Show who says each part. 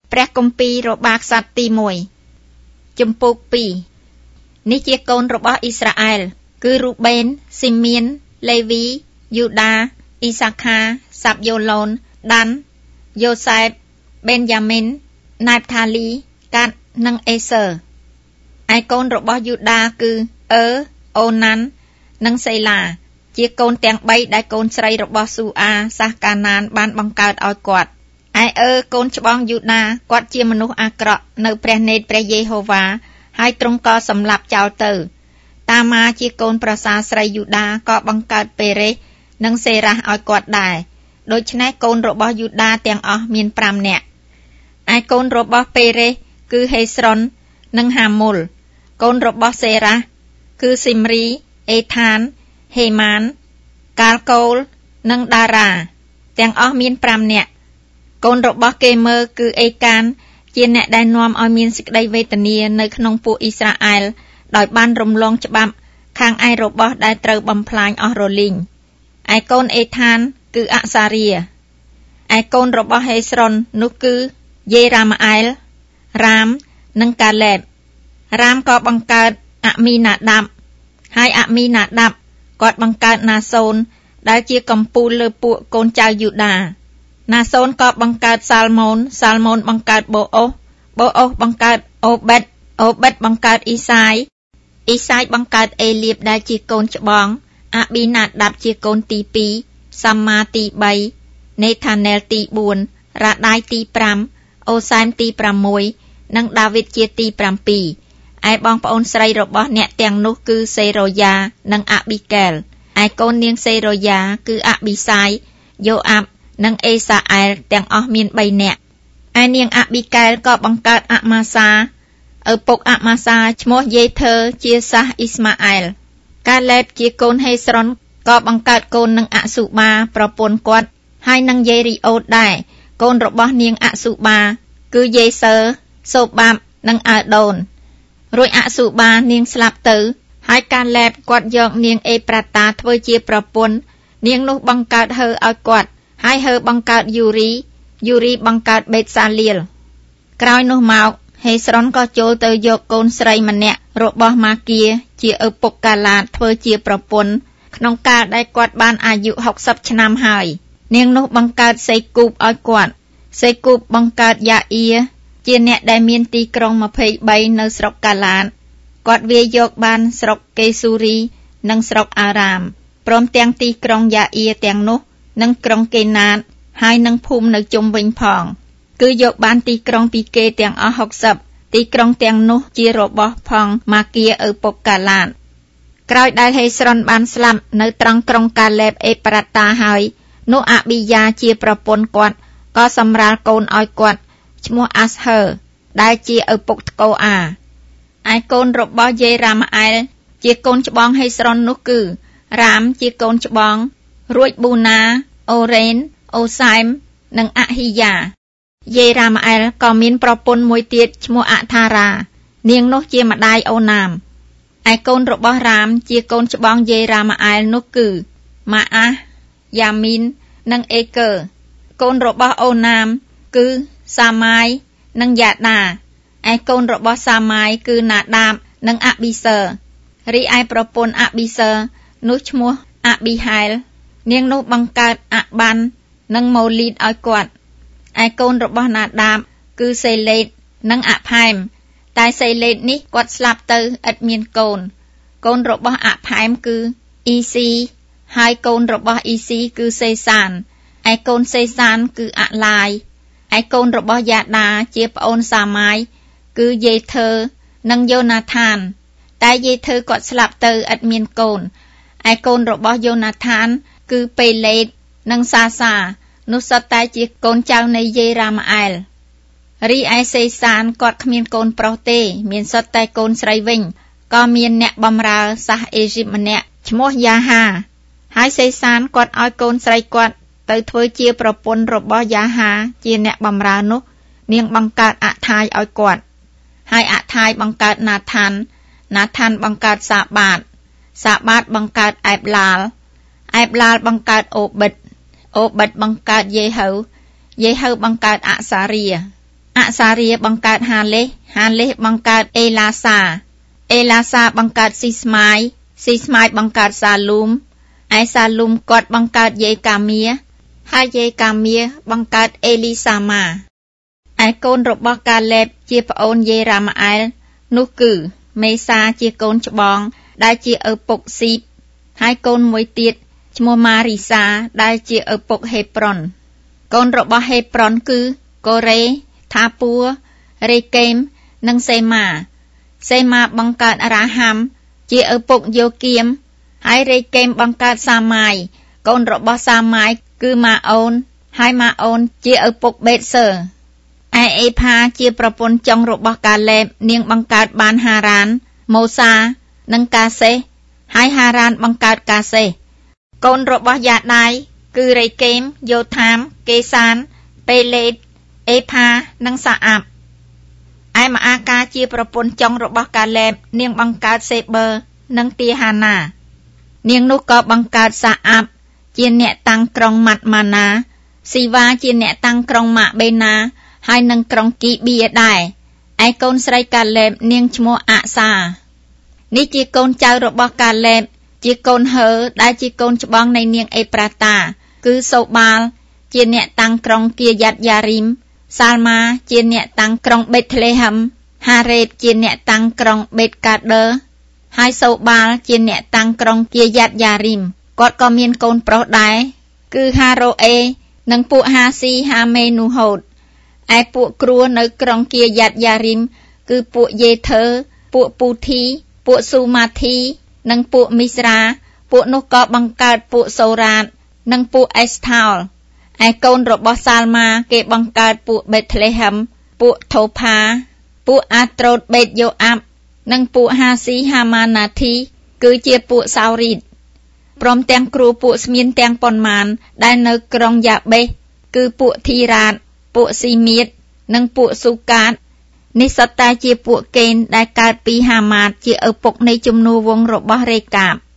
Speaker 1: ព្រះគម្ពីររបស់ក្សត្រទី1ជំពូក2នេះជាកូនរបស់អ៊ីស្រាអែលគឺរូបេនស៊ីមៀនលេវីយូដាអ៊ីសាខាសាប់យ៉ូឡូនដានយ៉ូសេបបេនយ៉ាមីនណាបថាលីកាត់និងអេសើឯកូនរបស់យូដាគឺអូណាន់និងសេឡាជាកូនទាំង3ដែលកូនស្រីរបស់ស៊ូអាសាសកាណានបានបង្កើតឲ្យគាត់ឯកូនច្បងយូដាគាត់ជាមនុស្សអាក្រក់នៅព្រះនេត្រព្រះយេហូវ៉ាហើយទ្រង់ក៏សម្លាប់ចោលទៅតាម៉ាជាកូនប្រសារស្រីយូដាក៏បង្កើតពេរេសនិងសេរ៉ាស់ឲ្យគាត់ដែរដូច្នេះកូនរបស់យូដាទាំងអស់មាន5នាក់ឯកូនរបស់ពេរេសគឺហេស្រុននិងហាមុលកូនរបស់សេរ៉ាស់គឺស៊ីមរីអេថានហេម៉ានកាលកូលនិងដារ៉ាទាំងអស់មាន5នាក់កូនរបស់គេមើគឺអេកានជាអ្នកដែលនាំឲ្យមានសេចក្តីវេទនានៅក្នុងពួកអ៊ីស្រាអែលដោយបានរំលងច្បាប់ខាងឯរបស់ដែលត្រូវបំផ្លាញអស់រលីងឯកូនអេថានគឺអសារៀឯកូនរបស់ហេស្រុននោះគឺយេរ៉ាម៉ាអែលរ៉ាមនិងកាឡេបរ៉ាមក៏បង្កើតអាមីណាដាប់ហើយអាមីណាដាប់គាត់បង្កើតណាសូនដែលជាកំពូលលើពួកកូនចៅយូដាណាសូនក៏បង្កើតសាល់ម៉ូនបង្កើតបូអូសបង្កើតអូបេតបង្កើតអ៊ីសាយបង្កើតអេលៀបដែលជាកូនច្បងអាប៊ីណាដាប់ជាកូនទី2សាម៉ាទី3នេថាណែលទី4រ៉ាដាយទី5អូសែមទី6និងដាវីតជាទី7ឯបងប្អូនស្រីរបស់អ្នកទាំងនោះគឺសេរ៉ូយ៉ានិងអាប៊ីកែលឯកូននាងសេរ៉ូយ៉ាគឺអាប៊ីសាយយ៉ូអាប់និងអេសាអែលទាំងអស់មាន3នាក់ឯនាងអាប៊ីកែលក៏បង្កើតអាម៉ាសាឪពុកអាម៉ាសាឈ្មោះយេធើជាសាសអ៊ីស្ម៉ាអែលកាឡេបជាកូនហេស្រុនក៏បង្កើតកូននឹងអស៊ូបាប្រពន្ធគាត់ហើយនឹងយេរីអូតដែរកូនរបស់នាងអស៊ូបាគឺយេសើសូបាប់និងអាដូនរួចអស៊ូបានាងស្លាប់ទៅហើយកាឡេបគាត់យកនាងអេប្រាតាធ្វើជាប្រពន្ធនាងនោះបង្កើតហឺឲ្យគាត់ហើយហឺបង្កើតយូរីបង្កើតបេតសាលៀលក្រោយនោះមកហេស្រុនក៏ចូលទៅយកកូនស្រីម្នាក់របស់ម៉ាគៀជាឪពុកកាឡាតធ្វើជាប្រពន្ធក្នុងកាលដែលគាត់បានអាយុ60ឆ្នាំហើយនាងនោះបង្កើតសេគូបឲ្យគាត់សេគូបបង្កើតយ៉ាអ៊ីជាអ្នកដែលមានទីក្រុង23នៅស្រុកកាឡាតគាត់វាយកបានស្រុកកេស៊ូរីនិងស្រុកអារ៉ាមព្រមទាំងទីក្រុងយ៉ាអ៊ីទាំងនោះនិងក្រុងកេណាតហើយនិងភូមិនៅជុំវិញផងគឺយកបានទីក្រុងពីគេទាំងអស់60ទីក្រុងទាំងនោះជារបស់ផងម៉ាគៀឪពុកកាឡាតក្រោយដែលហេស្រុនបានស្លាប់នៅត្រង់ក្រុងកាឡេបអេប្រាតាហើយនោះអាប៊ីយ៉ាជាប្រពន្ធគាត់ក៏សម្រាលកូនឲ្យគាត់ឈ្មោះអាសហឺដែលជាឪពុកថ្កូអាឯកូនរបស់យេរ៉ាម៉ាអែលជាកូនច្បងហេស្រុននោះគឺរ៉ាមជាកូនច្បងរួចប៊ូណាអូរ៉េនអូសែមនិងអាហ៊ីយ៉ាយេរ៉ាម៉ាអែលក៏មានប្រពន្ធមួយទៀតឈ្មោះអថារ៉ានាងនោះជាម្ដាយអូណាមឯកូនរបស់រ៉ាមជាកូនច្បងយេរ៉ាម៉ាអែលនោះគឺម៉ាអាសយ៉ាមីននិងអេកើកូនរបស់អូណាមគឺសាម៉ាយនិងយ៉ាដាឯកូនរបស់សាម៉ាយគឺណាដាបនិងអាប៊ីសើរីឯប្រពន្ធអាប៊ីសើនោះឈ្មោះអាប៊ីហែលនាងនោះបង្កើតអាបាននិងម៉ូលីតឲ្យគាត់ឯកូនរបស់ណាដាបគឺសេលេតនិងអាផែមតែសេលេតនេះគាត់ស្លាប់ទៅឥតមានកូនរបស់អាផែមគឺអ៊ីស៊ីហើយកូនរបស់អ៊ីស៊ីគឺសេសានឯកូនសេសានគឺអាឡាយឯកូនរបស់យ៉ាដាជាប្អូនសាម៉ាយគឺយេធើនិងយ៉ូណាថានតែយេធើគាត់ស្លាប់ទៅឥតមានកូនឯកូនរបស់យ៉ូណាថានគឺពេលេតនិងសានោះសុទ្ធតែជាកូនចៅនៃយេរ៉ាម៉ាអែលរីឯសេសានគាត់គ្មានកូនប្រុសទេមានសុទ្ធតែកូនស្រីវិញក៏មានអ្នកបម្រើសាសអេស៊ីបម្នាក់ឈ្មោះយ៉ាហាហើយសេសានគាត់ឲ្យកូនស្រីគាត់ទៅធ្វើជាប្រពន្ធរបស់យ៉ាហាជាអ្នកបម្រើនោះនាងបង្កើតអថាយឲ្យគាត់ហើយអថាយបង្កើតណាថានបង្កើតសាបាតបង្កើតអេបឡាលបង្កើតអូបិតបង្កើតយេហូបង្កើតអសារៀអសារាបង្កើតហាលេសបង្កើតអេឡាសាបង្កើតស៊ីស្មាយបង្កើតសាលូមឯសាលូមគាត់បង្កើតយេកាមៀហើយយេកាមៀបង្កើតអេលីសាម៉ាឯកូនរបស់កាឡេបជាប្អូនយេរ៉ាម៉ាអែលនោះគឺមេសាជាកូនច្បងដែលជាឪពុកស៊ីបហើយកូនមួយទៀតឈ្មោះម៉ារីសាដែលជាឪពុកហេប្រុនកូនរបស់ហេប្រុនគឺកូរ៉េថាពួររេកេមនិងសេម៉ាបង្កើតរ៉ាហាំជាឪពុកយ៉ូគៀមហើយរេកេមបង្កើតសាម៉ាយកូនរបស់សាម៉ាយគឺម៉ាអូនហើយម៉ាអូនជាឪពុកបេតសើឯអេផាជាប្រពន្ធចុងរបស់កាឡេបនាងបង្កើតបានហារ៉ានម៉ូសានិងកាសេសហើយហារ៉ានបង្កើតកាសេសកូនរបស់យ៉ាដាយគឺរេកេមយ៉ូថាមកេសានពេលេតអេផានិងសាអាប់ឯម៉ាអាកាជាប្រពន្ធចុងរបស់កាឡេបនាងបង្កើតសេបឺនិងទាហាណានាងនោះក៏បង្កើតសាអាប់ជាអ្នកតាំងក្រុងម៉ាត់ម៉ាណាស៊ីវ៉ាជាអ្នកតាំងក្រុងម៉ាបេណាហើយនិងក្រុងគីបៀដែរឯកូនស្រីកាឡេបនាងឈ្មោះអាសានេះជាកូនចៅរបស់កាឡេបជាកូនហឺដែលជាកូនច្បងនៃនាងអេប្រាតាគឺសូបាល់ជាអ្នកតាំងក្រុងគៀយ៉ាត់យ៉ារីមសាល់ម៉ាជាអ្នកតាំងក្រុងបេតលេហឹមហារ៉េតជាអ្នកតាំងក្រុងបេតកាដឺហើយសូបាល់ជាអ្នកតាំងក្រុងគៀយ៉ាត់យ៉ារីមគាត់ក៏មានកូនប្រុសដែរគឺហារ៉ូអេនិងពួកហាស៊ីហាមេនូហូតឯពួកគ្រួនៅក្រុងគៀយ៉ាត់យ៉ារីមគឺពួកយេធើពួកពូធីពួកស៊ូម៉ាធីនិងពួកមីស្រាពួកនោះក៏បង្កើតពួកសូរ៉ាតនិងពួកអេស្ថោលឯកូនរបស់សាល់ម៉ាគេបង្កើតពួកបេតលេហឹមពួកថូផាពួកអាត្រូតបេតយ៉ូអាប់និងពួកហាស៊ីហាម៉ាណាធីគឺជាពួកសោរីតព្រមទាំងគ្រូពួកស្មៀនទាំងប៉ុន្មានដែលនៅក្រុងយ៉ាបេសគឺពួកធីរ៉ាតពួកស៊ីមៀតនិងពួកស៊ូកាតនេះសុទ្ធតែជាពួកកេនដែលកើតពីហាម៉ាតជាឪពុកនៃជំនួសវង្សរបស់រេកាប